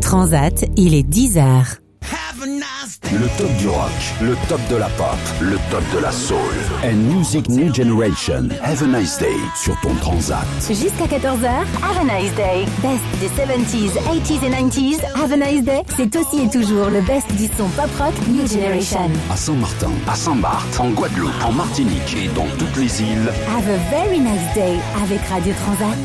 Transat, il est 10h. Le top du rock, le top de la pop, le top de la soul. And Music New Generation. Have a nice day sur ton Transat. Jusqu'à 14h, Have a nice day. Best des 70s, 80s et 90s, Have a nice day. C'est aussi et toujours le best du son pop rock New Generation. À Saint-Martin, à Saint-Barth, en Guadeloupe, en Martinique et dans toutes les îles. Have a very nice day avec Radio Transat.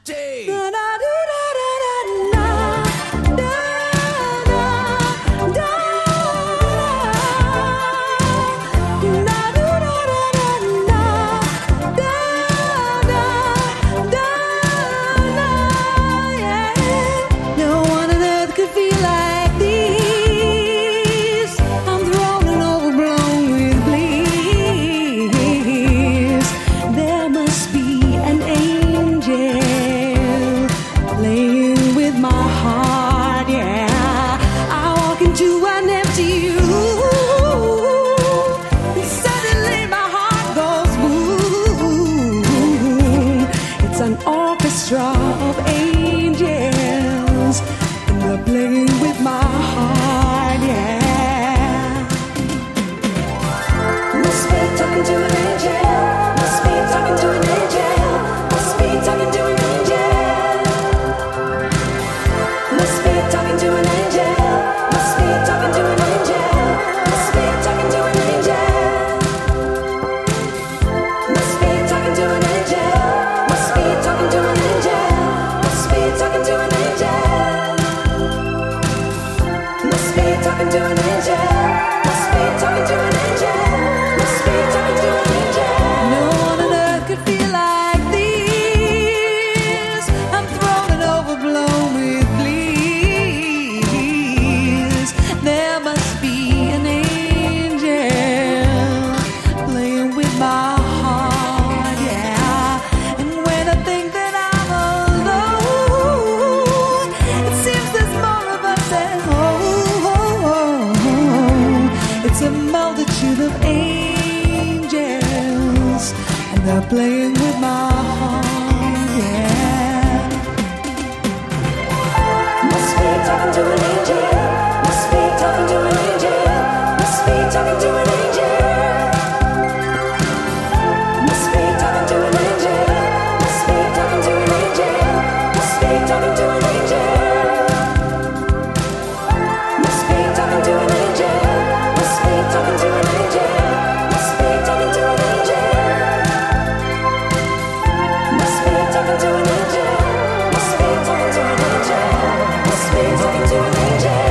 Playing with my heart, yeah. Must be talking to an angel. Must be talking to an angel. Must be talking to an angel. Must be talking to an angel. Must be talking to an angel. Must be talking to an angel. Must be talking to an angel. Must be talking to an angel. Must be talking to an angel. To an angel, must be talking to an angel, must be talking to an angel.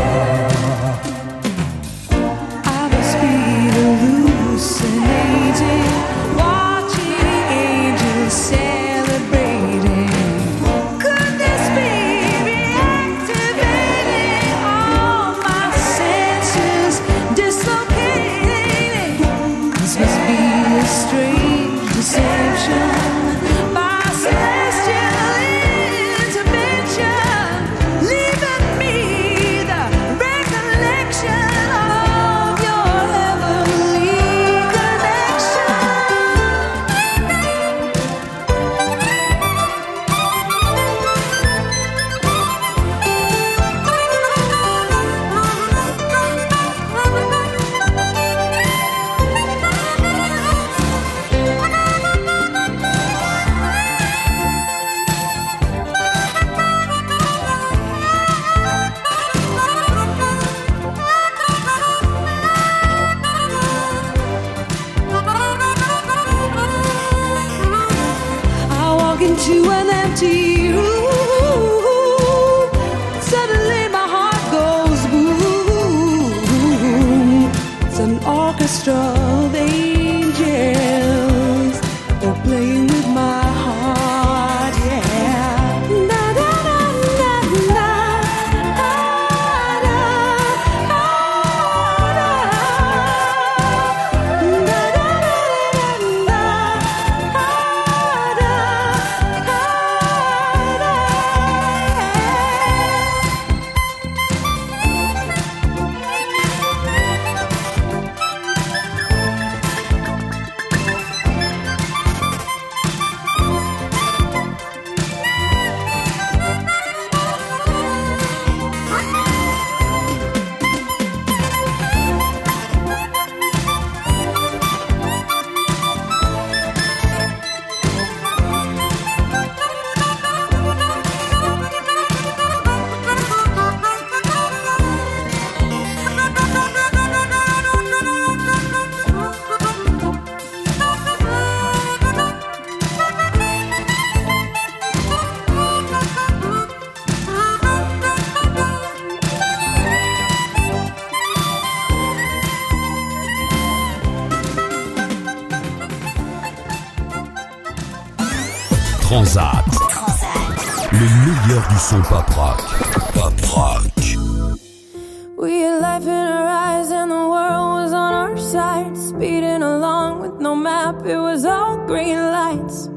Transat. Le meilleur du son pop rock. Pop rock. We had life in our eyes and the world was on our side. Speeding along with no map, it was all green lights.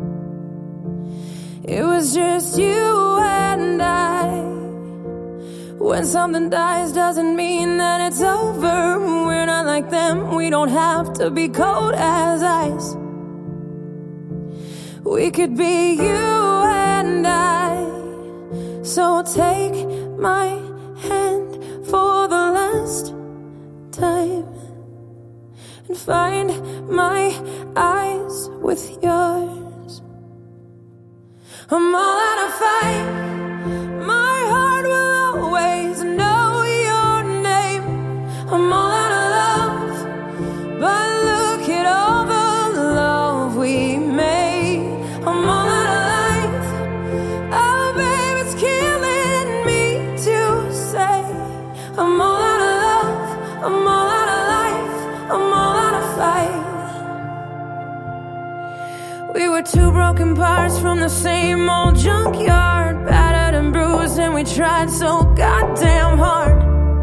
It was just you and I. When something dies doesn't mean that it's over. We're not like them, we don't have to be cold as ice. We could be you and I. So take my hand for the last time and find my eyes with yours. I'm all out of fight. My heart will always know your name. I'm all out of love, but look at all the love we made. I'm all out of life. Oh, babe, it's killing me to say. I'm all out of love. I'm all out of life. I'm all out of fight. We were two broken parts from the same old junkyard, battered and bruised, and we tried so goddamn hard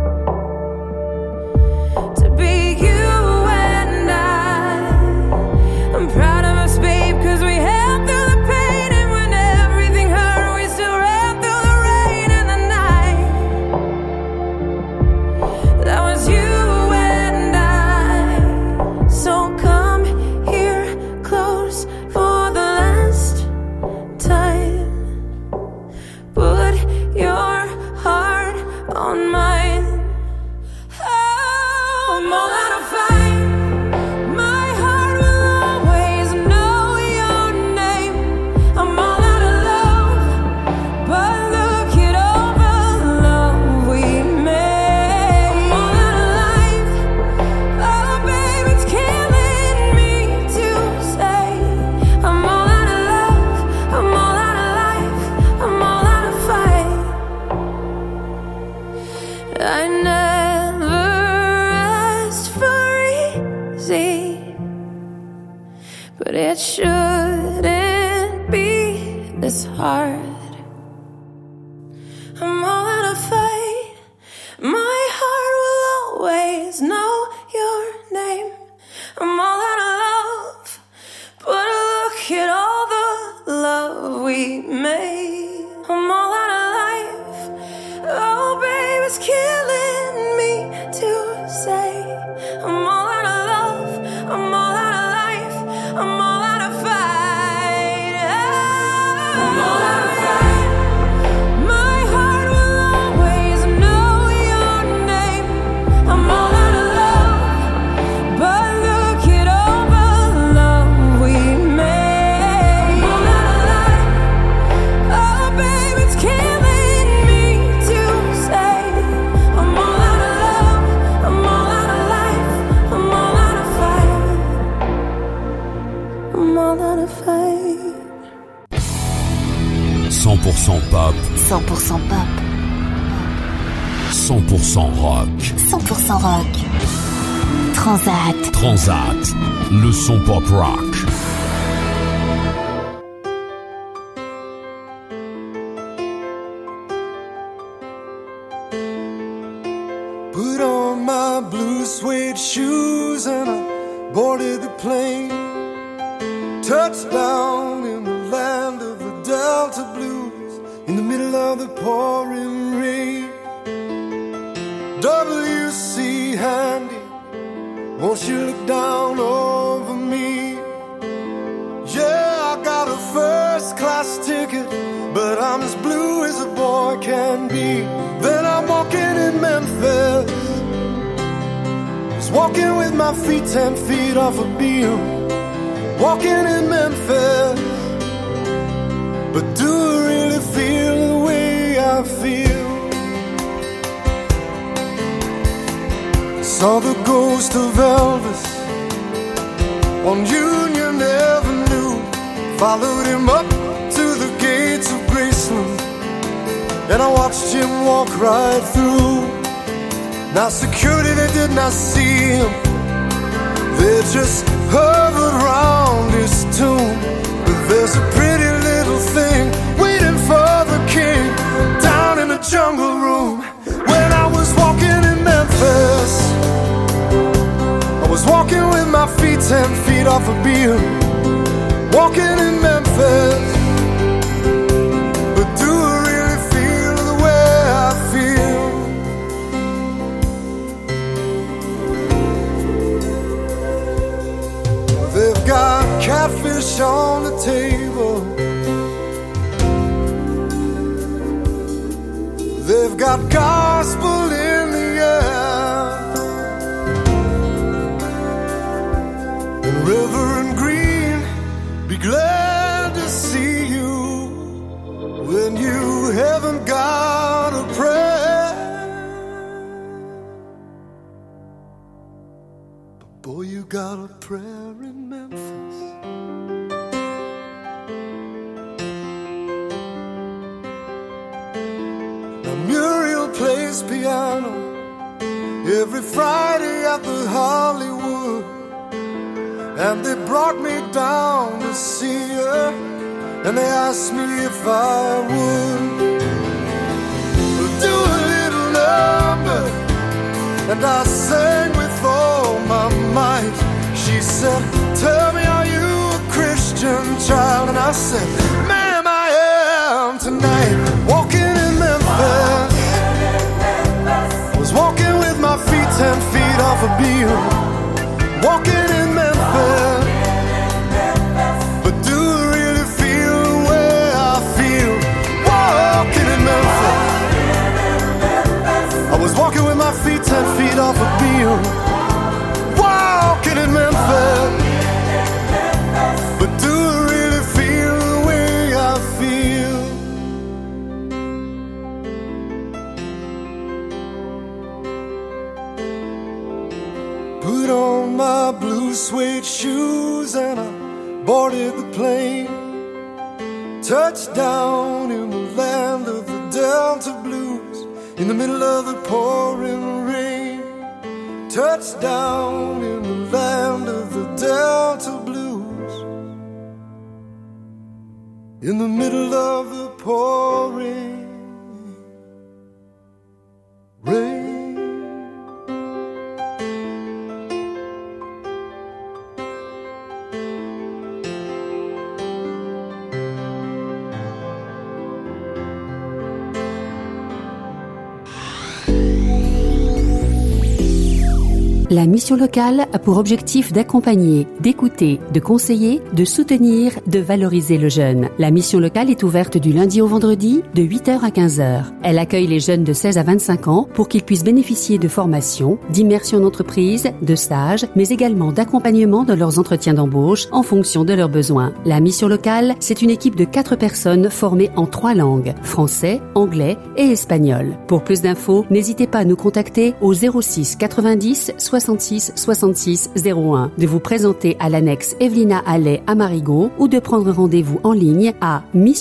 to be you and I. I'm proud of us, babe, cause we held through the pain, and when everything hurt, we still ran through the rain and the night. That was you and I. So come here close for the last time. Put your heart on mine. Oh, I'm all out of fight. My heart will always know your name. I'm all out of love, but look at all the love we made. I'm all out of life. Oh, babe, it's killing me to say. I'm all out of love. I'm all out of life. I'm all out of fight. I never asked for easy, but it shouldn't be this hard. I'm all out of fight. My heart will always know your name. I'm all out of love, but look at all the love we made. I'm all out of life. Oh, babe, it's killing me to say. I'm all out of love. I'm all out of life. I'm all out of fight. I'm all out of fight. My heart will always know your name. I'm all out of love, but look at all the love we made. I'm all out of life. Oh, babe, it's killing me to say. I'm all out of love. I'm all out of life. I'm all out of fight. I'm all out of fight. 100% pop, 100% pop, 100% rock. 100% rock. Transat. Transat. Le son pop rock. Put on my blue suede shoes and I boarded the plane. Touchdown in the land of the Delta Blues, in the middle of the pouring rain. W.C. Handy, won't you look down over me? Yeah, I got a first class ticket, but I'm as blue as a boy can be. Then I'm walking in Memphis, just walking with my feet 10 feet off a beam. Walking in Memphis, but do I really feel the way I feel? Saw the ghost of Elvis on Union Avenue, followed him up to the gates of Graceland, and I watched him walk right through. Now security, they did not see him, they just hovered around his tomb. But there's a pretty little everything, waiting for the king down in the jungle room. When I was walking in Memphis, I was walking with my feet 10 feet off a beam. Walking in Memphis, but do I really feel the way I feel? They've got catfish on the table, they've got gospel in the air, and Reverend Green, be glad to see you when you haven't got a prayer. But boy, you got a prayer in Memphis. Now Muriel plays piano every Friday at the Hollywood, and they brought me down to see her, and they asked me if I would do a little number, and I sang with all my might. She said, tell me, are you a Christian child? And I said, ma'am, I am tonight. Walking in Memphis, I was walking with my feet 10 feet off a beam. Walking in Memphis, but do I really feel the way I feel? Walking in Memphis, I was walking with my feet 10 feet off a beam. Walking in Memphis, but do I really feel the way I feel? Put on my blue suede shoes and I boarded the plane. Touched down in the land of the Delta Blues, in the middle of the pouring rain. Touched down in the land of the Delta Blues, in the middle of the pouring rain. La mission locale a pour objectif d'accompagner, d'écouter, de conseiller, de soutenir, de valoriser le jeune. La mission locale est ouverte du lundi au vendredi de 8h à 15h. Elle accueille les jeunes de 16 à 25 ans pour qu'ils puissent bénéficier de formations, d'immersion d'entreprise, de stages, mais également d'accompagnement de leurs entretiens d'embauche en fonction de leurs besoins. La mission locale, c'est une équipe de 4 personnes formées en 3 langues, français, anglais et espagnol. Pour plus d'infos, n'hésitez pas à nous contacter au 06 90 66 66 01, de vous présenter à l'annexe Evelina Allais à Marigot ou de prendre rendez-vous en ligne à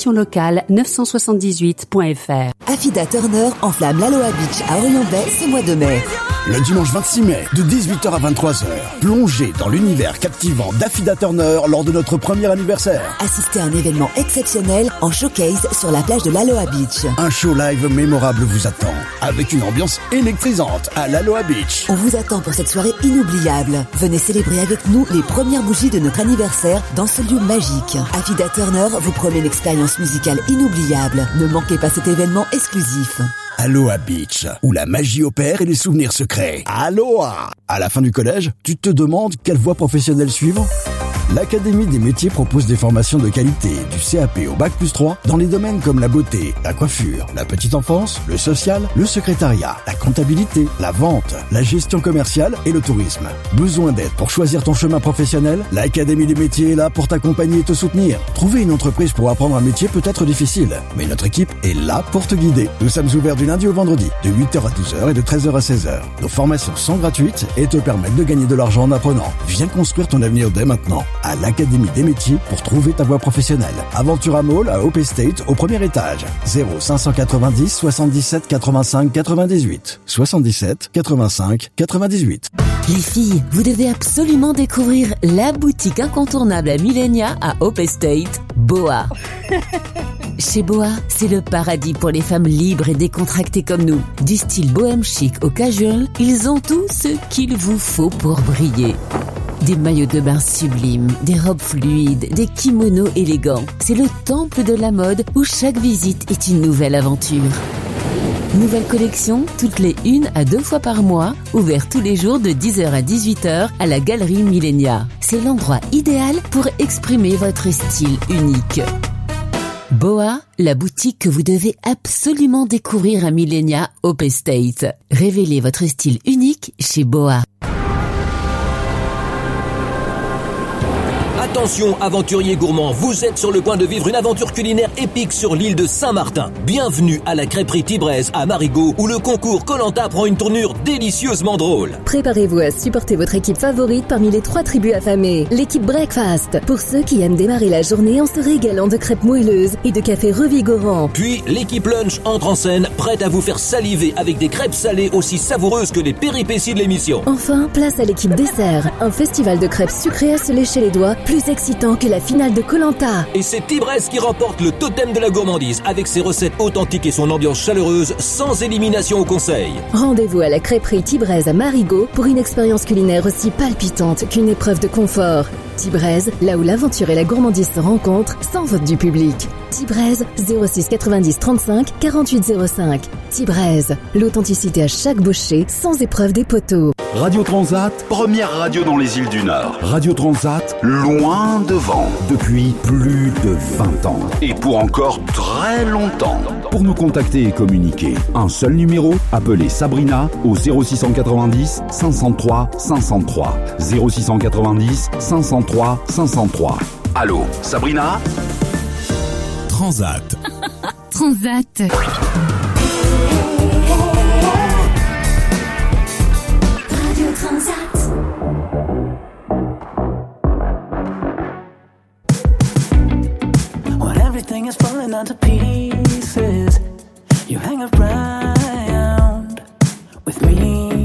missionlocale978.fr. Affida Turner enflamme l'Aloha Beach à Orion Bay ce mois de mai. Le dimanche 26 mai, de 18h à 23h, plongez dans l'univers captivant d'Affida Turner lors de notre premier anniversaire. Assistez à un événement exceptionnel en showcase sur la plage de l'Aloha Beach. Un show live mémorable vous attend, avec une ambiance électrisante à l'Aloha Beach. On vous attend pour cette soirée inoubliable. Venez célébrer avec nous les premières bougies de notre anniversaire dans ce lieu magique. Affida Turner vous promet une expérience musicale inoubliable. Ne manquez pas cet événement exclusif. Aloha Beach, où la magie opère et les souvenirs se créent. Aloha! À la fin du collège, tu te demandes quelle voie professionnelle suivre? L'Académie des métiers propose des formations de qualité, du CAP au Bac+3, dans les domaines comme la beauté, la coiffure, la petite enfance, le social, le secrétariat, la comptabilité, la vente, la gestion commerciale et le tourisme. Besoin d'aide pour choisir ton chemin professionnel? L'Académie des métiers est là pour t'accompagner et te soutenir. Trouver une entreprise pour apprendre un métier peut être difficile, mais notre équipe est là pour te guider. Nous sommes ouverts du lundi au vendredi, de 8h à 12h et de 13h à 16h. Nos formations sont gratuites et te permettent de gagner de l'argent en apprenant. Viens construire ton avenir dès maintenant. à l'Académie des métiers pour trouver ta voie professionnelle. Aventura Mall à Hope Estate au premier étage. 0590 77 85 98. 77 85 98. Les filles, vous devez absolument découvrir la boutique incontournable à Millenia à Hope Estate, Boa. Chez Boa, c'est le paradis pour les femmes libres et décontractées comme nous. Du style bohème chic au casual, ils ont tout ce qu'il vous faut pour briller. Des maillots de bain sublimes, des robes fluides, des kimonos élégants. C'est le temple de la mode où chaque visite est une nouvelle aventure. Nouvelle collection, toutes les 1 à 2 fois par mois, ouvert tous les jours de 10h à 18h à la Galerie Millenia. C'est l'endroit idéal pour exprimer votre style unique. Boa, la boutique que vous devez absolument découvrir à Millenia, Hope Estate. Révélez votre style unique chez Boa. Attention aventuriers gourmands, vous êtes sur le point de vivre une aventure culinaire épique sur l'île de Saint-Martin. Bienvenue à la crêperie Tibraise à Marigot où le concours Koh-Lanta prend une tournure délicieusement drôle. Préparez-vous à supporter votre équipe favorite parmi les 3 tribus affamées. L'équipe Breakfast, pour ceux qui aiment démarrer la journée en se régalant de crêpes moelleuses et de café revigorant. Puis l'équipe Lunch entre en scène, prête à vous faire saliver avec des crêpes salées aussi savoureuses que les péripéties de l'émission. Enfin, place à l'équipe Dessert, un festival de crêpes sucrées à se lécher les doigts, plus excitant que la finale de Koh-Lanta. Et c'est Tibraise qui remporte le totem de la gourmandise avec ses recettes authentiques et son ambiance chaleureuse sans élimination au conseil. Rendez-vous à la crêperie Tibraise à Marigot pour une expérience culinaire aussi palpitante qu'une épreuve de confort. Tibraise, là où l'aventure et la gourmandise se rencontrent, sans vote du public. Tibraise, 06 90 35 48 05. Tibraise, l'authenticité à chaque bouchée, sans épreuve des poteaux. Radio Transat, première radio dans les îles du Nord. Radio Transat, loin devant, depuis plus de 20 ans. Et pour encore très longtemps. Pour nous contacter et communiquer, un seul numéro, appelez Sabrina au 0690 503 503. 0690 503 503. Allô, Sabrina ? Transat. Transat. Radio Transat. When everything is falling into pieces, you hang around with me.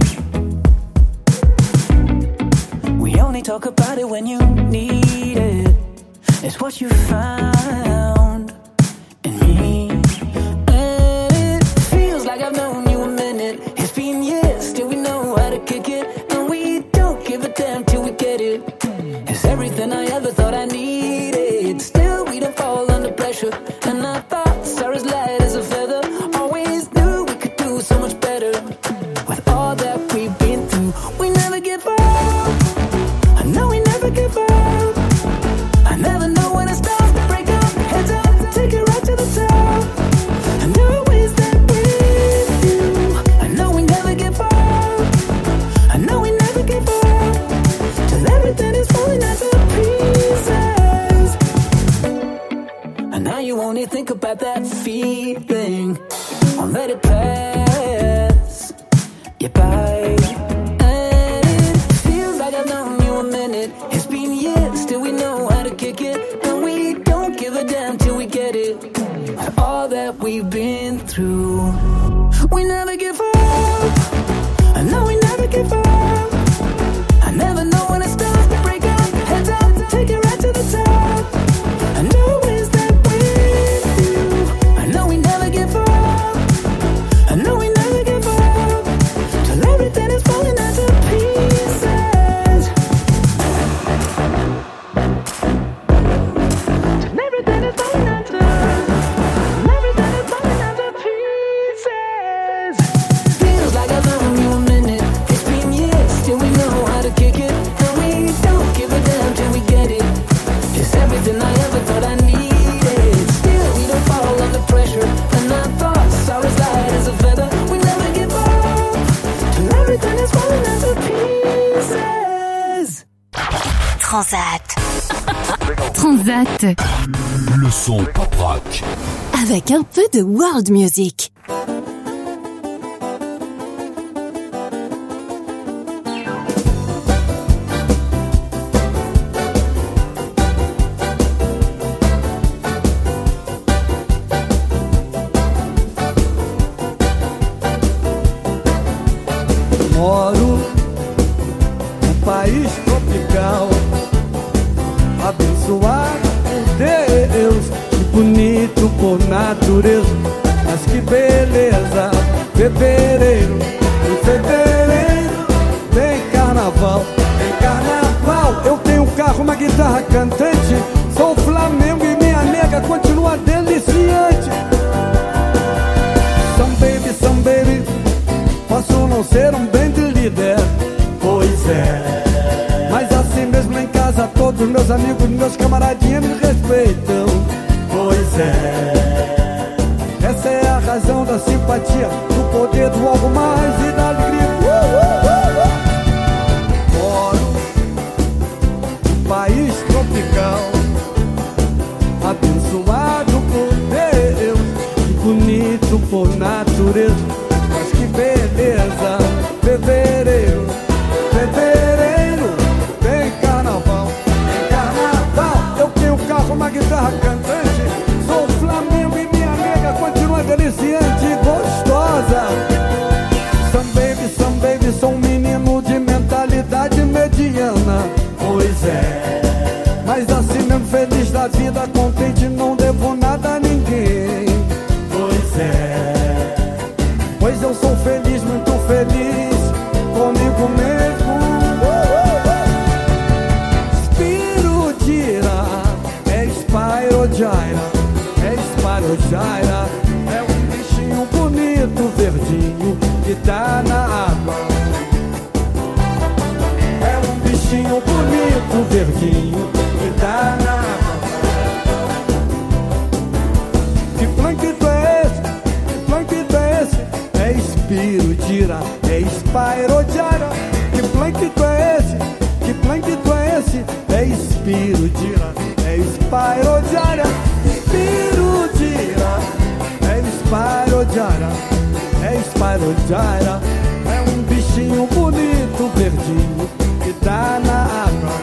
We only talk about it when you need it. It's what you found in me. And it feels like I've known you a minute. It's been years, still we know how to kick it. And we don't give a damn till we get it. It's everything I ever thought I needed. Still we don't fall under pressure. And I thought stars light as a feather. Always knew we could do so much better. With all that we've been through, we never give up. I know we never give up. I never know when it starts to break up. Heads up, take it right to the top. And always there with you. I know we never give up. I know we never give up. Till everything is falling into pieces. And now you only think about that feeling. Won't let it pass you by. And it feels like I've known you a minute. It's been years, still we know how to kick it. And we don't give a damn till we get it. And all that we've been through, we never give up. I know we never give up. I never know when it starts to break up. Heads up, take it right to the top. I know it's that with you. I know we never give up. I know we never give up. Till everything is falling into pieces. Till everything is falling into. Till everything is falling into pieces. Feels like I've known you a minute. It's been years, still we know how to kick it. And we don't give a damn till we get it. It's everything I ever thought I needed. Still we don't fall under pressure. And I thought stars light as a feather. We never give up. Till everything is falling into pieces. Transat. Transat. Le son pop rock. Avec un peu de world music. Moro num país tropical, abençoado por Deus, que bonito por natureza. Mas que beleza, fevereiro, em fevereiro tem carnaval, tem carnaval. Eu tenho um carro, uma guitarra cantante, sou Flamengo e minha nega continua deliciante. Some baby, posso não ser um band líder, pois é, mas assim mesmo em casa todos meus amigos, meus camaradinhos me respeitam, pois é. Essa é a razão da simpatia, do poder do algo mais e da alegria. Moro num país tropical, abençoado por Deus, que bonito por natureza. Mas que beleza, fevereiro, fevereiro tem carnaval, tem carnaval. Eu tenho um carro, uma guitarra cantante, sou Flamengo e minha nega continua deliciante e gostosa. Some baby, sou um menino de mentalidade mediana, pois é, mas assim mesmo feliz da vida, contente, não devo nada a ninguém, pois é, pois eu sou feliz, muito feliz comigo mesmo. Spiro Gira, é Spyro Gyra, é Spyro Gyra, é um bichinho bonito, verdinho, que tá na água. É um bichinho bonito, verdinho, que tá na água. Que planquito é esse? Que planquito é esse? É Spiro Gira, é Spyro Gyra. Que planquito é esse? Que planquito é esse? É Spiro Gira, é Spyro Gyra. Spiro Gira, é Spyro Gyra, é Spyro Gyra. É um bichinho bonito, verdinho, que tá na água.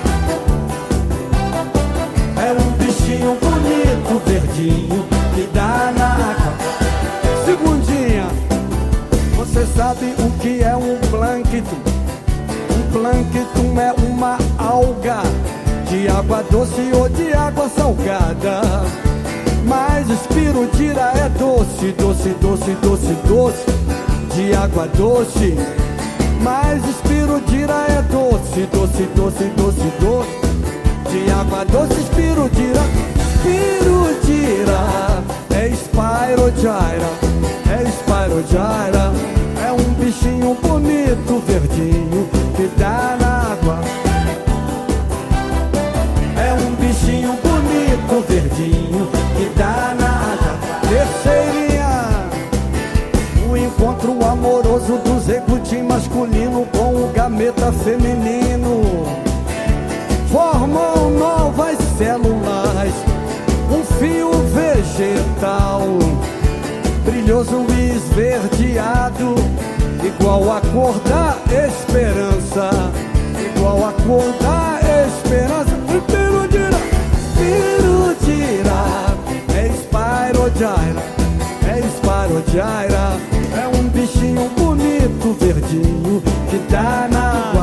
É um bichinho bonito, verdinho, que dá na água. Segundinha, você sabe o que é um plâncton? Um plâncton é uma alga de água doce ou de água salgada. Mas Spiro Gira é doce, doce, doce, doce, doce, de água doce. Mas Spiro Gira é doce, doce, doce, doce, doce, de água doce. Spiro Gira, Spiro Gira, é Spyro Gyra, é Spyro Gyra. É um bichinho bonito, verdinho, que dá na água. É um bichinho bonito, verdinho, que dá na água. Terceirinha, o encontro amoroso do zegutim masculino com o gameta feminino formam novas células, um fio vegetal brilhoso e esverdeado, igual a cor da esperança, igual a cor da esperança. Spiro Gira, Spiro Gira, é Spyro Gyra, é Spyro Gyra. É um bichinho bonito, verdinho, que dá na água.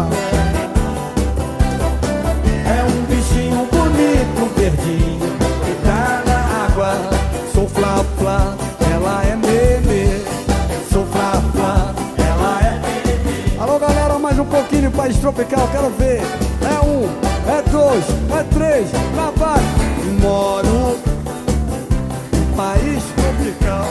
É um bichinho bonito, verdinho, que dá na água. Sou Flá Flá, ela é meme. Sou Flá Flá, ela é meme. Alô galera, mais um pouquinho, país tropical, quero ver. É um, é dois, é três, lá vai. Moro num país tropical,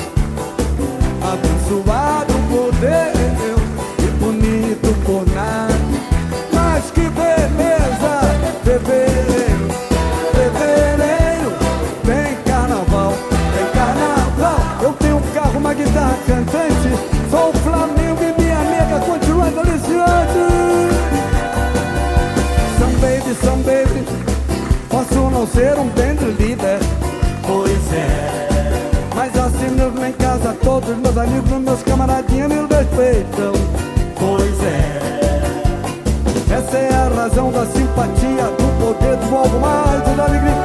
abençoado por Deus e bonito por nada. Mas que beleza, fevereiro, fevereiro tem carnaval, tem carnaval. Eu tenho um carro, uma guitarra cantante, sou o Flamengo e minha nega continua deliciante. Some baby, posso não ser um band líder, pois é, mas assim mesmo em casa todos meus amigos, meus camaradinhos me respeitam, pois é. Essa é a razão da simpatia, do poder do algo mais e da alegria.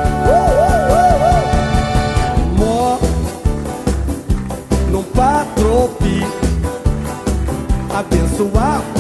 Moro num patropi, abençoado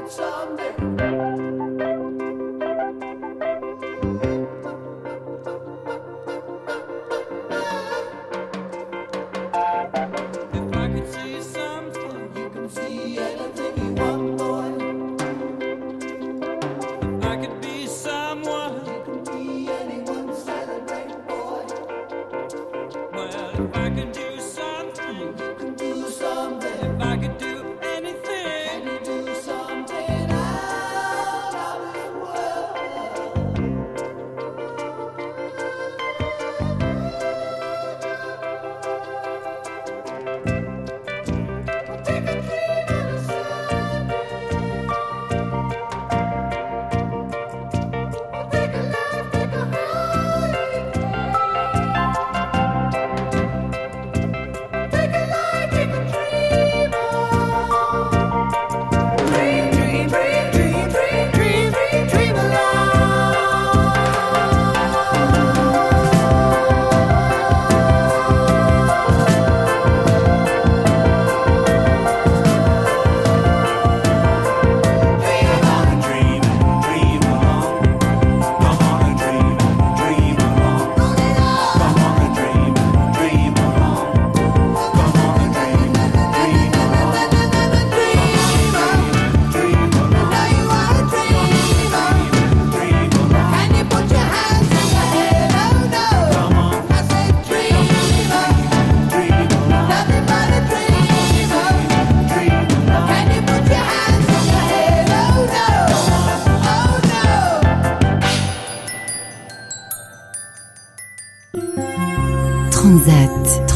Transat.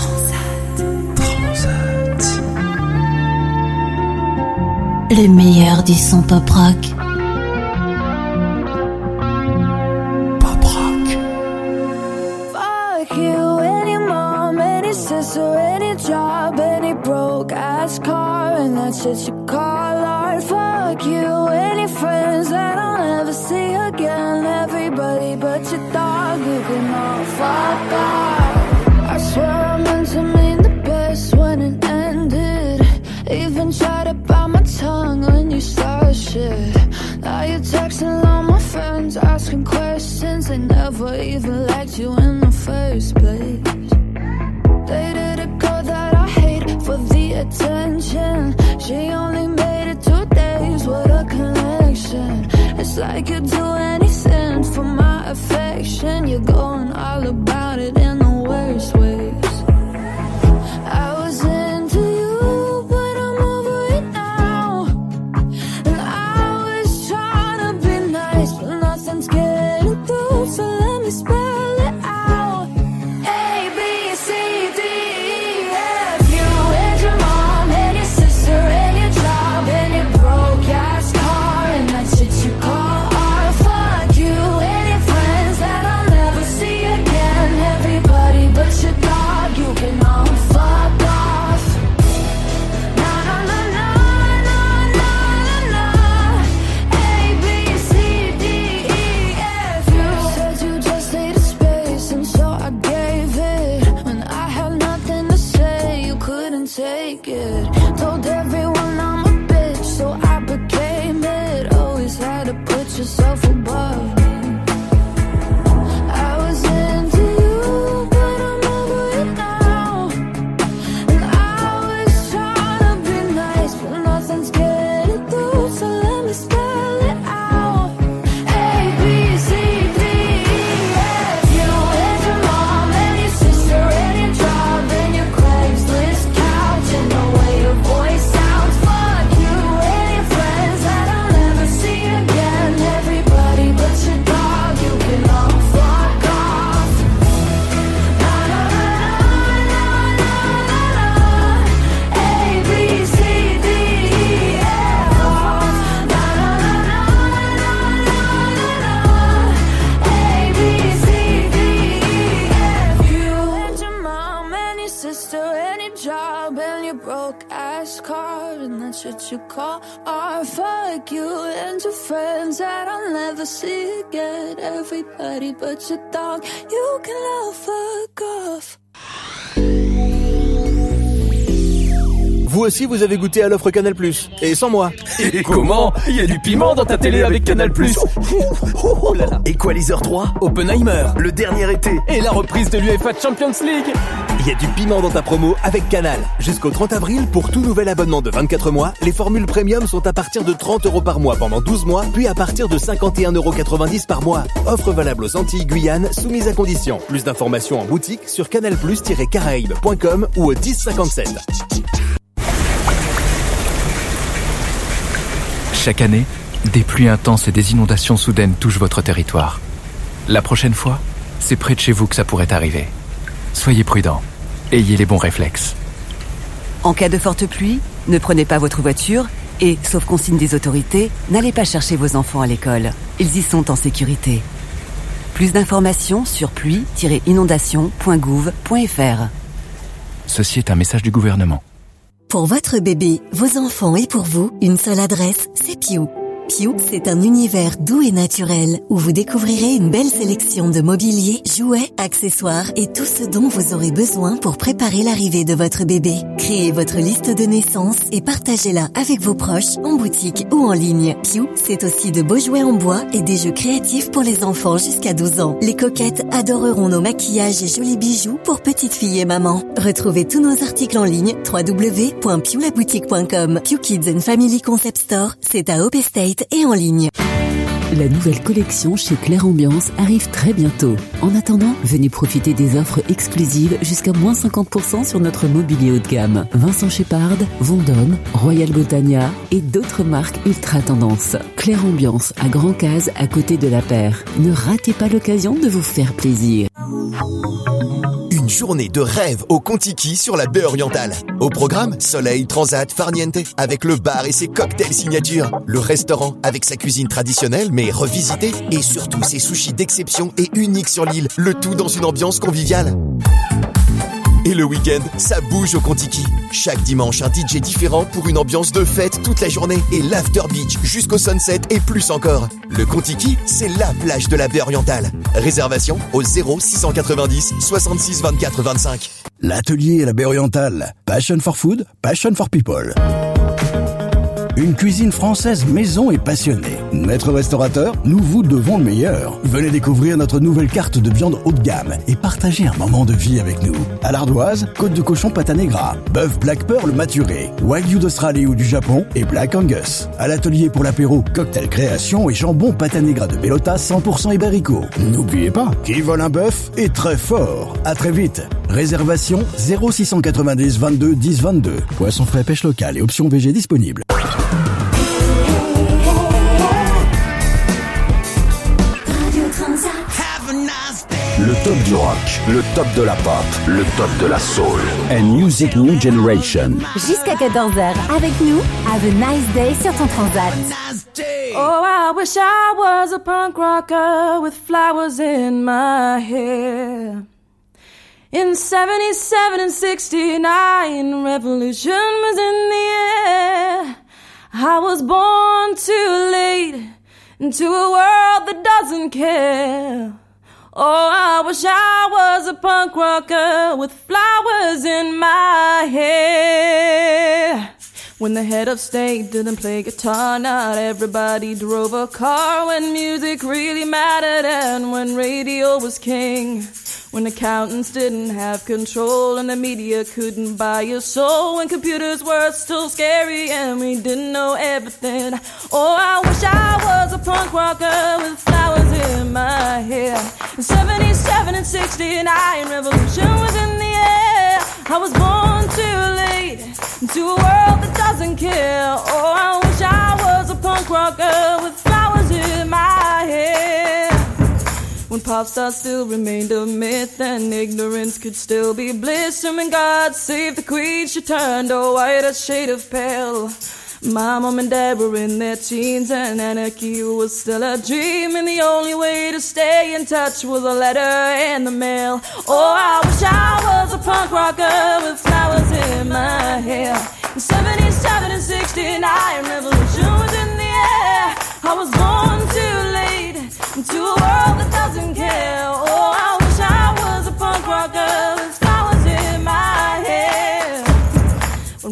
Le meilleur du son pop rock. Pop rock. Fuck you, any mom, any sister, any job, any broke ass car, and that's shit you call art. Fuck you, any friends that I'll never see again. Everybody but your dog, you can all fuck off. I swear I meant to mean the best when it ended. Even tried to bite my tongue when you started shit. Now you're texting all my friends, asking questions. They never even liked you in the first place. Dated a girl that I hate for the attention. She only made it 2 days with a connection. It's like you'd do anything for my affection. You're going all about it in the worst ways. I was into you, but I'm over it now. And I was trying to be nice, but nothing's getting through. So let me spell it out. A, B, C, D, E, F. You and your mom and your sister and your job and your broke ass car and that shit you call art. Fuck you and your friends that I'll never see again. Everybody but your dog, you can all fuck off. Na na na na na na na na. A, B, C, D, E, F. You said you just needed space, and so I gave it. When I had nothing to say, you couldn't take it. Told everyone I'm a bitch, so I became it. Always had to put yourself above me. I was into you, but I'm over it now. And I was trying to be nice, but nothing's getting through. So let me spell it out. A, B, C, D, E, F. You and your mom and your sister and your job and your Craigslist couch and the way your voice sounds. Fuck you and your friends that I'll never see again. Everybody but your dog, you can all fuck off. Na na na na na na na. A, B, C, D, E, F. Na na na na na na na. A, B, C, D, E, F. You and your mom and your sister and your job and your broke ass car and that's what you call art. Fuck you and your friends that I'll never see again. Everybody but your dog, you can all fuck off. Vous aussi, vous avez goûté à l'offre Canal+, et sans moi. Et comment? Il y a du piment dans ta télé avec Canal+. Oh là là. Equalizer 3, Oppenheimer, le dernier été, et la reprise de l'UEFA Champions League. Il y a du piment dans ta promo avec Canal. Jusqu'au 30 avril, pour tout nouvel abonnement de 24 mois, les formules premium sont à partir de 30 € par mois pendant 12 mois, puis à partir de 51,90 € par mois. Offre valable aux Antilles Guyane, soumise à conditions. Plus d'informations en boutique sur canalplus-caraïbes.com ou au 1057. Chaque année, des pluies intenses et des inondations soudaines touchent votre territoire. La prochaine fois, c'est près de chez vous que ça pourrait arriver. Soyez prudents. Ayez les bons réflexes. En cas de forte pluie, ne prenez pas votre voiture et, sauf consigne des autorités, n'allez pas chercher vos enfants à l'école. Ils y sont en sécurité. Plus d'informations sur pluie-inondation.gouv.fr. Ceci est un message du gouvernement. Pour votre bébé, vos enfants et pour vous, une seule adresse, c'est Piu. Piu, c'est un univers doux et naturel où vous découvrirez une belle sélection de mobilier, jouets, accessoires et tout ce dont vous aurez besoin pour préparer l'arrivée de votre bébé. Créez votre liste de naissance et partagez-la avec vos proches en boutique ou en ligne. Piu, c'est aussi de beaux jouets en bois et des jeux créatifs pour les enfants jusqu'à 12 ans. Les coquettes adoreront nos maquillages et jolis bijoux pour petites filles et mamans. Retrouvez tous nos articles en ligne www.piulaboutique.com. Piu Kids and Family Concept Store, c'est à Hope Estate et en ligne. La nouvelle collection chez Claire Ambiance arrive très bientôt. En attendant, venez profiter des offres exclusives jusqu'à moins 50% sur notre mobilier haut de gamme. Vincent Shepard, Vendôme, Royal Botania et d'autres marques ultra tendance. Claire Ambiance à Grand Case à côté de la Paire. Ne ratez pas l'occasion de vous faire plaisir. Une journée de rêve au Contiki sur la baie orientale. Au programme, Soleil, Transat, Farniente, avec le bar et ses cocktails signature. Le restaurant avec sa cuisine traditionnelle mais revisitée. Et surtout ses sushis d'exception et uniques sur l'île. Le tout dans une ambiance conviviale. Et le week-end, ça bouge au Contiki. Chaque dimanche, un DJ différent pour une ambiance de fête toute la journée. Et l'after beach jusqu'au sunset et plus encore. Le Contiki, c'est la plage de la baie orientale. Réservation au 0690 66 24 25. L'atelier à la baie orientale. Passion for food, passion for people. Une cuisine française maison et passionnée. Maître restaurateur, nous vous devons le meilleur. Venez découvrir notre nouvelle carte de viande haut de gamme et partagez un moment de vie avec nous. À l'ardoise, côte de cochon pata negra, bœuf Black Pearl maturé, wagyu d'Australie ou du Japon et Black Angus. À l'atelier pour l'apéro, cocktail création et jambon pata negra de Bellota 100% ibérico. N'oubliez pas, qui vole un bœuf est très fort. À très vite. Réservation 0690 22 10 22. Poisson frais, pêche locale et options VG disponibles. Le top du rock, le top de la pop, le top de la soul. And Music New Generation. Jusqu'à 14h, avec nous, have a nice day sur ton Transat. Oh, I wish I was a punk rocker with flowers in my hair. In 77 and 69, revolution was in the air. I was born too late into a world that doesn't care. Oh, I wish I was a punk rocker with flowers in my hair. When the head of state didn't play guitar, not everybody drove a car. When music really mattered and when radio was king. When accountants didn't have control and the media couldn't buy your soul. When computers were still scary and we didn't know everything. Oh, I wish I was a punk rocker with flowers in my hair. In 77 and 69, revolution was in the air. I was born too late into a world that doesn't care. Oh, I wish I was a punk rocker with flowers in my hair. When pop stars still remained a myth and ignorance could still be bliss. And when God save the queen, she turned a whiter shade of pale. My mom and dad were in their teens and anarchy was still a dream. And the only way to stay in touch was a letter in the mail. Oh, I wish I was a punk rocker with flowers in my hair. In 77 and 69, revolution was in the air. I was born too late into a world that doesn't care. Oh, I wish I was a punk rocker with flowers in my hair. When records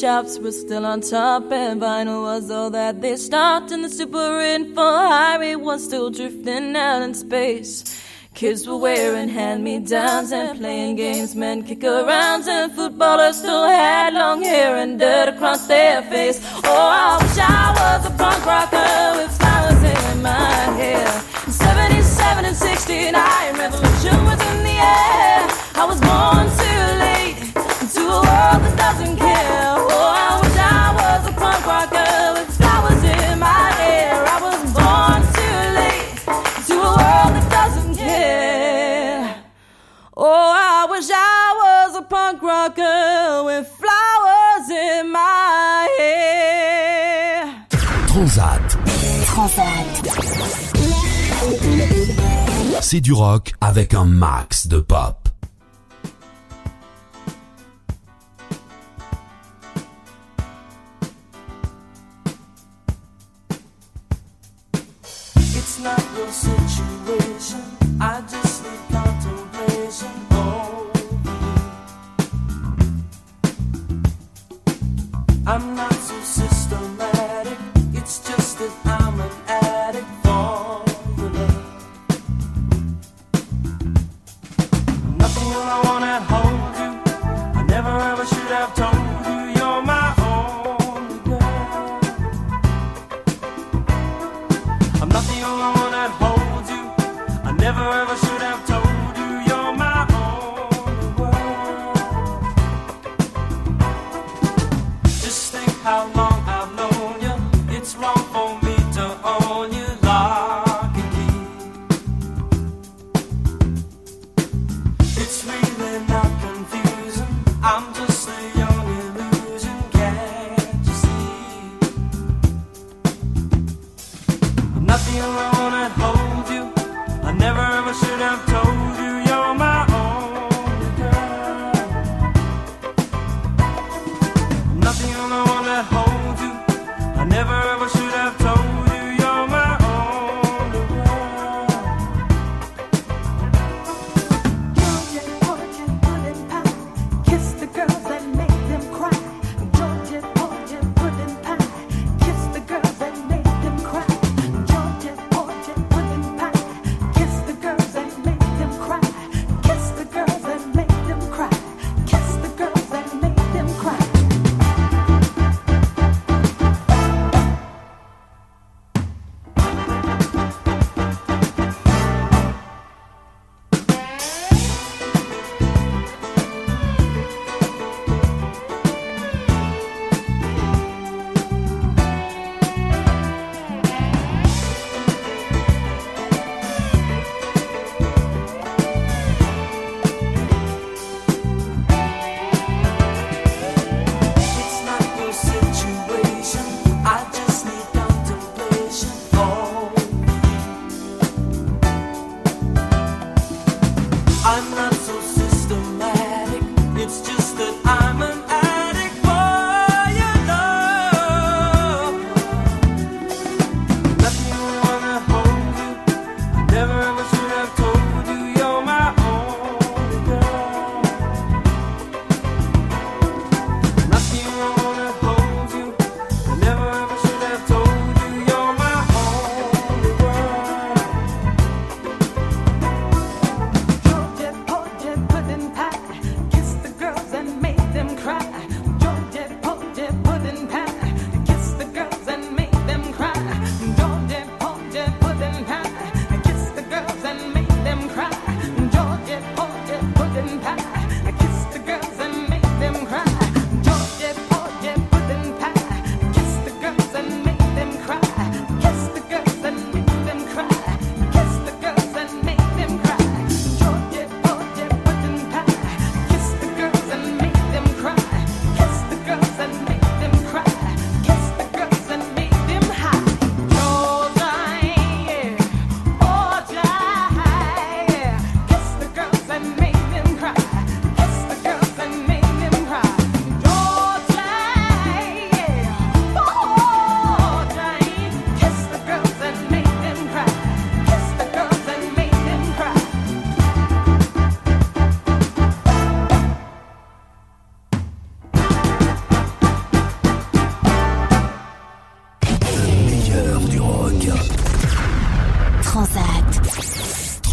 shops were still on top, and vinyl was all that they stopped, and the super info highway was still drifting out in space. Kids were wearing hand-me-downs and playing games, men kick-arounds, and footballers still had long hair and dirt across their face. Oh, I wish I was a punk rocker with flowers in my hair. In 77 and 69, revolution was in the air. I was born too late into a world that doesn't care. Oh, I wish I was a punk rocker with flowers in my hair. I was born too late into a world that doesn't care. Oh, I wish I was a punk rocker with flowers in my hair. Transat. C'est du rock avec un max de pop. It's not your situation, I just need contemplation over you. I'm not so systematic, it's just that I'm an addict for your love. Nothing I wanna hold you, I never ever should have told you you're my only girl. I'm not the only one that holds you, I never ever should have told you.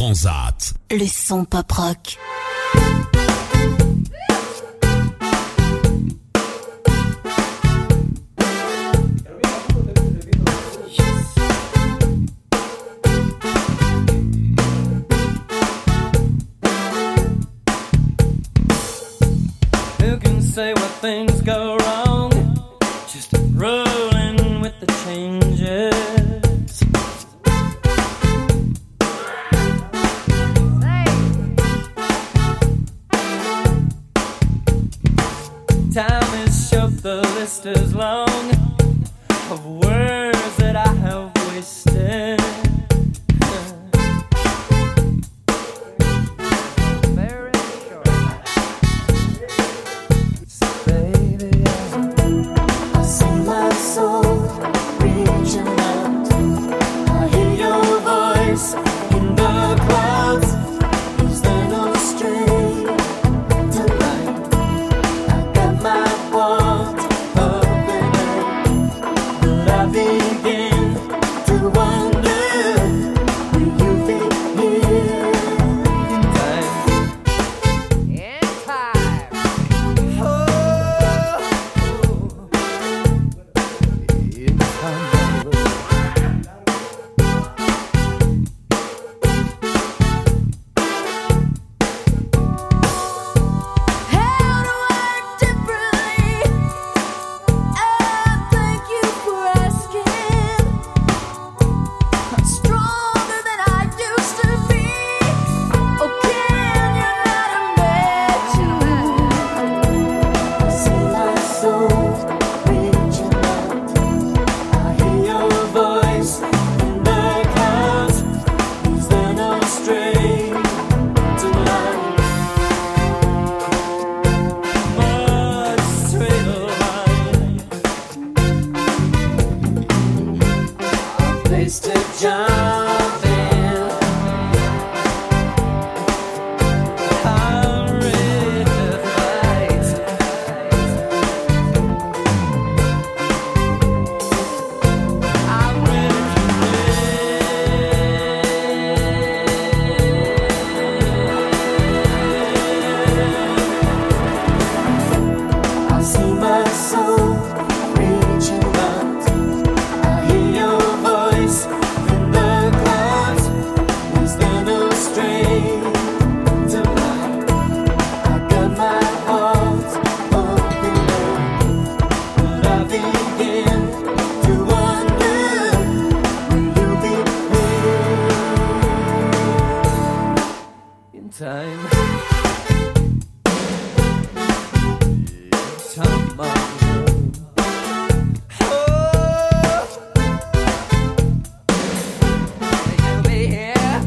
Transat. Le son pop rock. Who can say what things go wrong? Just rolling with the changes. Time is short, the list is long of words that I have wasted. Very short. So baby, I see my soul reaching out. I hear your voice in the clouds. Is there no string tonight? I got my heart open, but I begin to wonder, will you be here in time? In time. In time. How to work differently? Thank you for asking. I'm stronger than I used to be. Oh, can you not imagine? I see my soul reaching out. I hear your voice in the clouds. Is there no string tonight? Much straighter line. A place to jump in. I'm ready to fight. I'm ready to I see my soul reaching out. I hear your voice in the clouds. Is there no string tonight? I got my heart open, but I begin to wonder, will you be here in time. Time, my love. Oh, you'll be here.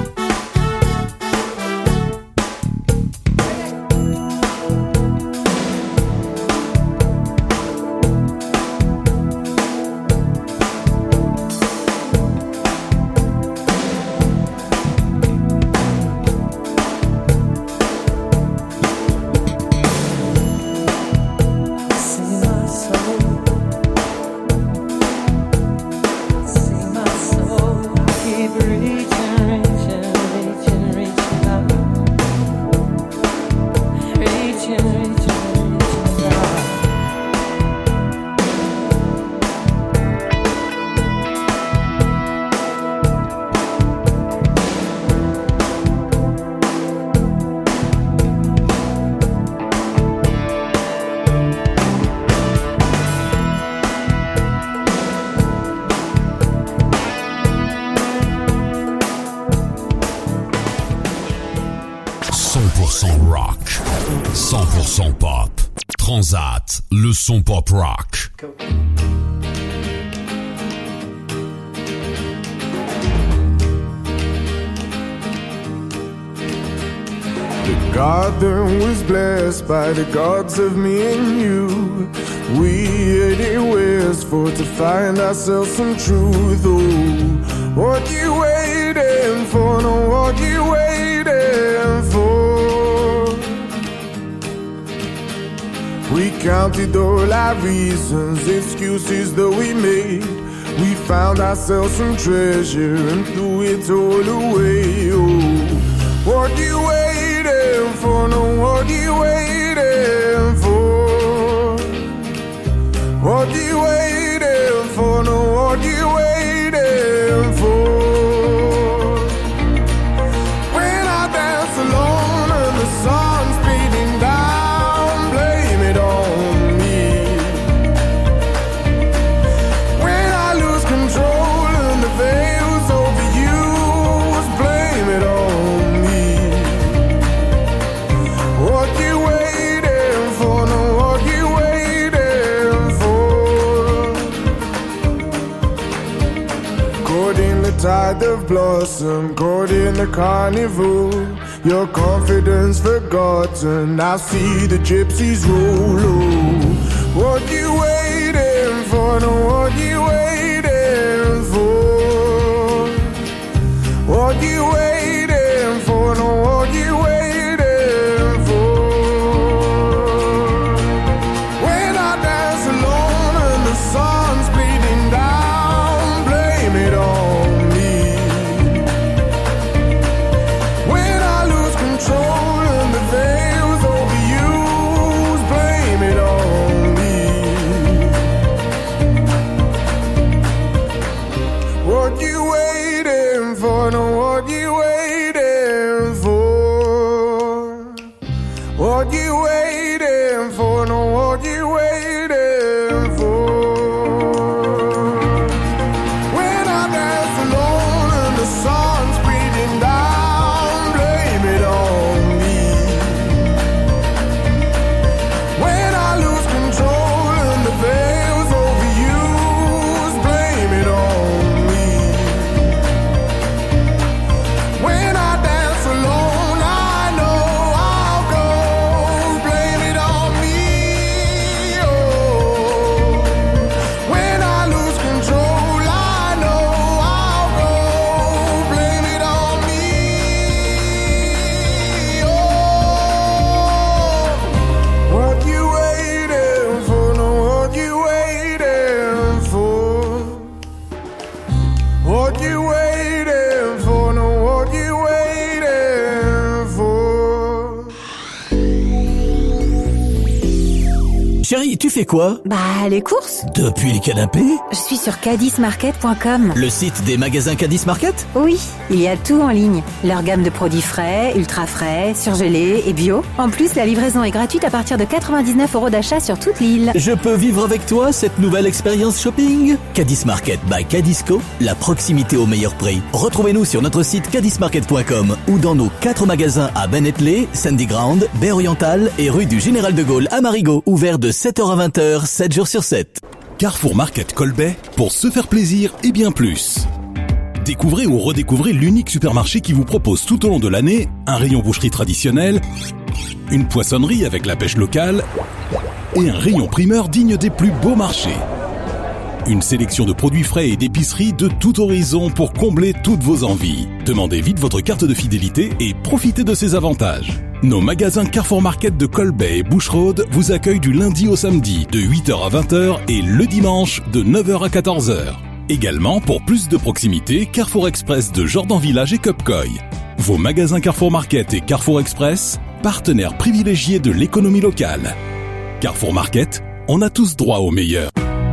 See my soul. See my soul. Keep reaching, reaching, reaching, reaching out. Reaching, reaching, reaching out. Rock, 100% pop. Transat, le son pop rock. The garden was blessed by the gods of me and you. We anywheres for to find ourselves some truth. Oh, what you waiting for? No, what you waiting for? We counted all our reasons, excuses that we made. We found ourselves some treasure and threw it all away. Oh, what you waiting for? No, what you waiting for? What you waiting for? No, what you waiting for? When I dance alone and the sun's beating down, blame it on me. When I lose control and the veil's overused, blame it on me. What you waiting for? No, what you waiting for? Caught in the tide of blossom, caught in the carnival. Your confidence forgotten, I see the gypsies roll. Oh, what you waiting for? No, what you waiting for? What you waiting for? No, what you waiting for? When I dance alone and the sun's bleeding down, blame it on me. When I lose control and the veil's overused, blame it on me. What you waiting for? No, what you waiting for? What you waiting for? No, what you waiting for? When I dance alone and the sun's breathing down, blame it on me. When I lose control and the veil's overused, blame it on me. When I dance alone, I know I'll go, blame it on me. Oh, when I lose control, I know I'll go, blame it on me. Oh, what you waiting for? No, what you waiting for? What you waiting for? No, what you waiting for? Chérie, tu fais quoi? Bah, les courses. Depuis le canapé? Je suis sur caddismarket.com. Le site des magasins Caddis Market? Oui, il y a tout en ligne. Leur gamme de produits frais, ultra frais, surgelés et bio. En plus, la livraison est gratuite à partir de 99 € d'achat sur toute l'île. Je peux vivre avec toi cette nouvelle expérience shopping? Caddis Market by Caddisco, la proximité au meilleur prix. Retrouvez-nous sur notre site caddismarket.com ou dans nos 4 magasins à Bennettley, Sandy Ground, Baie Orientale et rue du Général de Gaulle à Marigot, ouverts de 7h à 20h, 7 jours sur 7. Carrefour Market Colbet, pour se faire plaisir et bien plus. Découvrez ou redécouvrez l'unique supermarché qui vous propose tout au long de l'année un rayon boucherie traditionnel, une poissonnerie avec la pêche locale et un rayon primeur digne des plus beaux marchés. Une sélection de produits frais et d'épiceries de tout horizon pour combler toutes vos envies. Demandez vite votre carte de fidélité et profitez de ses avantages. Nos magasins Carrefour Market de Colbet et Boucherode vous accueillent du lundi au samedi de 8h à 20h et le dimanche de 9h à 14h. Également, pour plus de proximité, Carrefour Express de Jordan Village et Cupcoy. Vos magasins Carrefour Market et Carrefour Express, partenaires privilégiés de l'économie locale. Carrefour Market, on a tous droit au meilleur.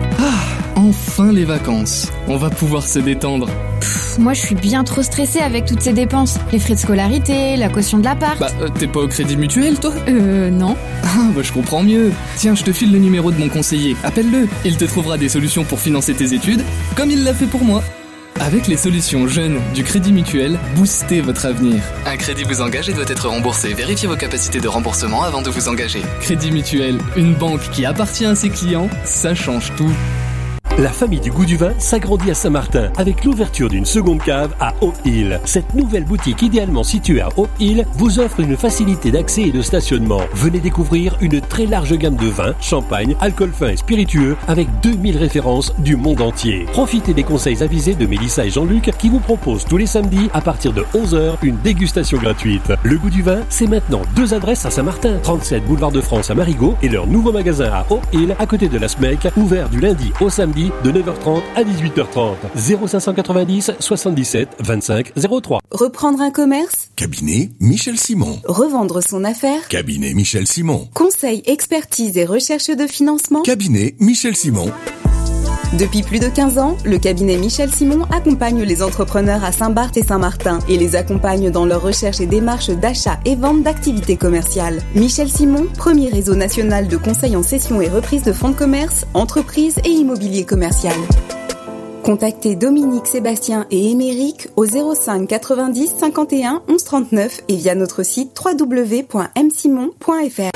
Enfin les vacances, on va pouvoir se détendre. Moi je suis bien trop stressée avec toutes ces dépenses. Les frais de scolarité, la caution de l'appart. T'es pas au Crédit Mutuel toi? Non. Je comprends mieux. Tiens, je te file le numéro de mon conseiller, appelle-le. Il te trouvera des solutions pour financer tes études, comme il l'a fait pour moi. Avec les solutions jeunes du Crédit Mutuel, boostez votre avenir. Un crédit vous engage et doit être remboursé. Vérifiez vos capacités de remboursement avant de vous engager. Crédit Mutuel, une banque qui appartient à ses clients, ça change tout. La famille du goût du vin s'agrandit à Saint-Martin avec l'ouverture d'une seconde cave à Haut Hill. Cette nouvelle boutique idéalement située à Haut Hill vous offre une facilité d'accès et de stationnement. Venez découvrir une très large gamme de vins, champagne, alcool fin et spiritueux avec 2000 références du monde entier. Profitez des conseils avisés de Mélissa et Jean-Luc qui vous proposent tous les samedis à partir de 11h une dégustation gratuite. Le goût du vin, c'est maintenant 2 adresses à Saint-Martin, 37 boulevard de France à Marigot et leur nouveau magasin à Haut Hill à côté de la SMEC, ouvert du lundi au samedi vendredi de 9h30 à 18h30. 0590 77 25 03. Reprendre un commerce? Cabinet Michel Simon. Revendre son affaire? Cabinet Michel Simon. Conseil, expertise et recherche de financement? Cabinet Michel Simon. Depuis plus de 15 ans, le cabinet Michel Simon accompagne les entrepreneurs à Saint-Barth et Saint-Martin et les accompagne dans leur recherche et démarche d'achat et vente d'activités commerciales. Michel Simon, premier réseau national de conseil en cession et reprise de fonds de commerce, entreprises et immobilier commercial. Contactez Dominique, Sébastien et Émeric au 05 90 51 11 39 et via notre site www.msimon.fr.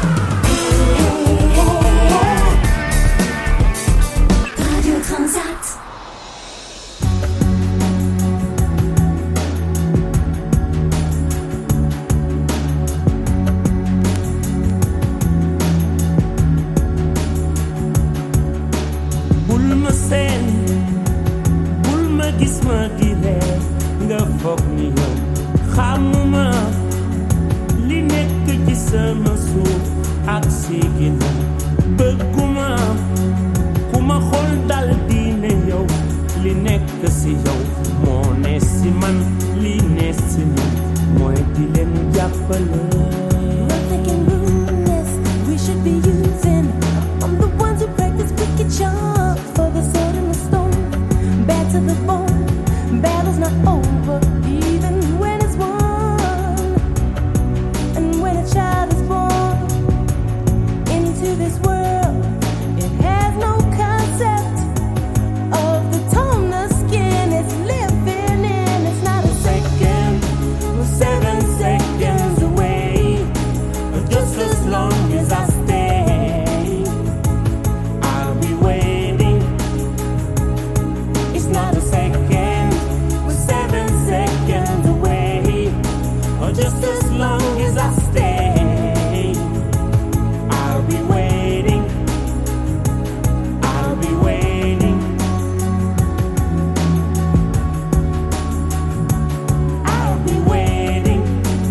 Gis ma di reer nga foog ni yow xamuma li nekk ci sama suuf ak si ginnaaw bëgguma ku ma xool dal di ne yow li nekk si yow moo ne si man li ne si man mooy di leen jàppale. Nothing can ruin this. We should be using. I'm the ones who practice wicked charm for the sword and the stone. Bad to the bone. Battle's not over, even when it's won. And when a child is born into this world, it has no concept of the tone the skin is living in. It's not a second, we're 7 seconds away. Just as long as I stay, I'll be waiting. It's not a second. Just as long as I stay, I'll be waiting. I'll be waiting. I'll be waiting.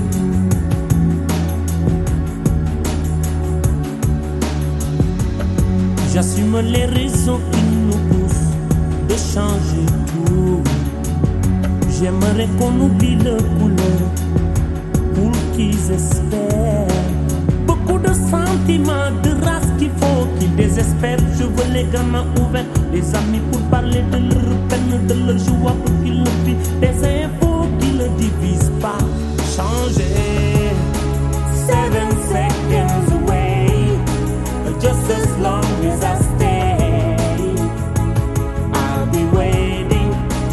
J'assume les raisons qui nous poussent de changer tout. J'aimerais qu'on oublie le couleur pour qu'ils espèrent. Beaucoup de sentiments, de race qu'il faut qu'ils désespèrent. Je veux les gamins ouverts, les amis pour parler de leur peine, de leur joie pour qu'ils le vivent. Des infos qui ne divisent pas. Changer. 7 seconds away. Just as long as I stay, I'll be waiting.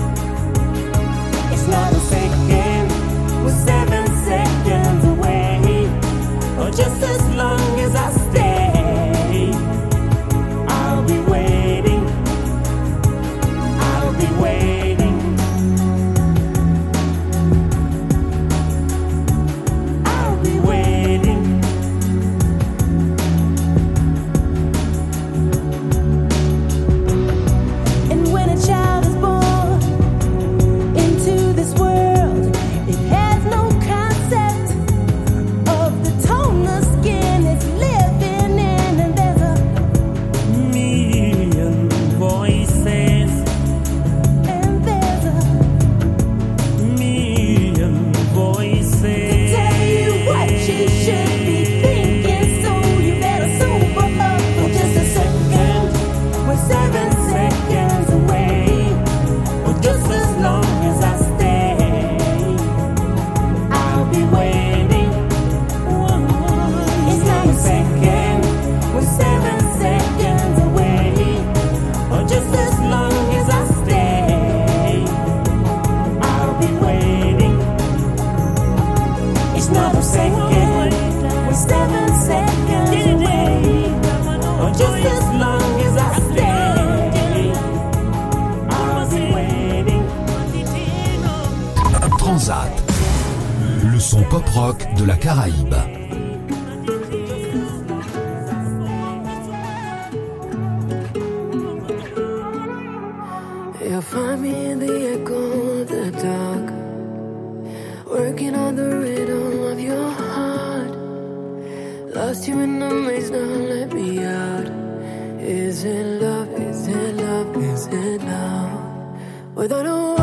It's not a second. We're 7 seconds away. Just as long as I stay, I'll be waiting. I'll be waiting. I'll be waiting. And when a child is born into this world, it has no concept of the tone the skin is living in. And there's a million voices. And there's a million voices to tell you what you should be thinking. So you better sober up for just a second. We're 7 seconds away. Or just as long as I stay, I'll be waiting. It's not a second. We're 7 seconds away. Or just as long as I stay, I'll be waiting. It's not a second. We're 7 seconds away. Or just as long as I stay, I'll be waiting. Transat, le son pop-rock de la Caraïbe. You'll find me in the echo of the dark, working on the rhythm of your heart. Lost you in the maze, now let me out. Is it love? Is it love? without a